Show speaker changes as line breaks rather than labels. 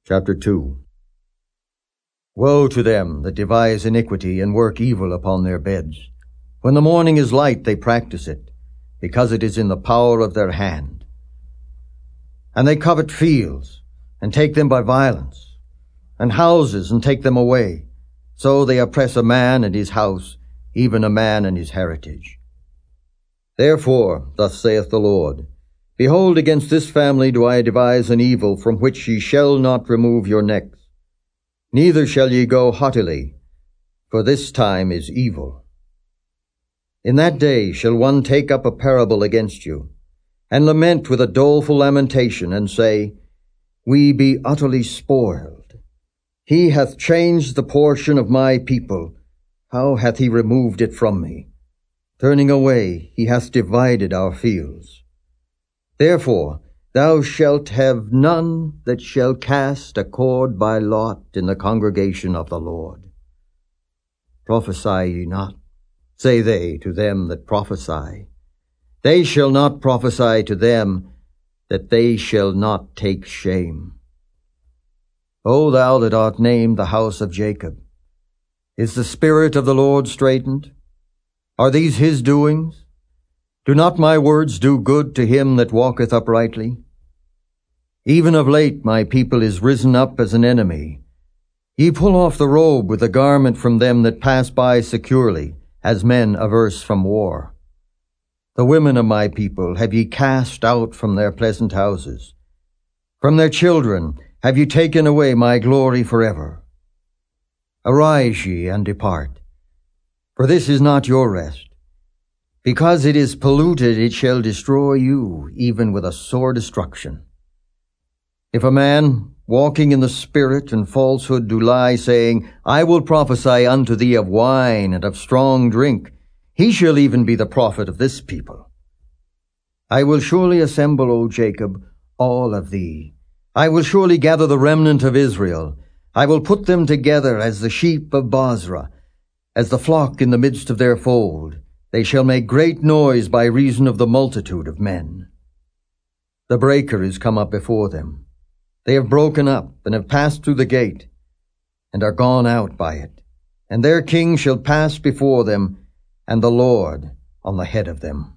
Chapter 2. Woe to them that devise iniquity and work evil upon their beds. When the morning is light, they practice it, because it is in the power of their hand. And they covet fields, and take them by violence, and houses, and take them away. So they oppress a man and his house, even a man and his heritage. Therefore, thus saith the Lord, Behold, against this family do I devise an evil from which ye shall not remove your necks, neither shall ye go haughtily, for this time is evil. In that day shall one take up a parable against you, and lament with a doleful lamentation, and say, We be utterly spoiled. He hath changed the portion of my people. How hath he removed it from me? Turning away, he hath divided our fields. Therefore thou shalt have none that shall cast a cord by lot in the congregation of the Lord. Prophesy ye not, say they to them that prophesy. They shall not prophesy to them, that they shall not take shame. O thou that art named the house of Jacob, is the Spirit of the Lord straitened? Are these his doings? Do not my words do good to him that walketh uprightly? Even of late my people is risen up as an enemy. Ye pull off the robe with the garment from them that pass by securely, as men averse from war. The women of my people have ye cast out from their pleasant houses. From their children have ye taken away my glory forever. Arise ye and depart, for this is not your rest. Because it is polluted, it shall destroy you, even with a sore destruction. If a man, walking in the Spirit and falsehood, do lie, saying, I will prophesy unto thee of wine and of strong drink, he shall even be the prophet of this people. I will surely assemble, O Jacob, all of thee. I will surely gather the remnant of Israel. I will put them together as the sheep of Bozrah, as the flock in the midst of their fold. They shall make great noise by reason of the multitude of men. The breaker is come up before them. They have broken up, and have passed through the gate, and are gone out by it. And their king shall pass before them, and the Lord on the head of them.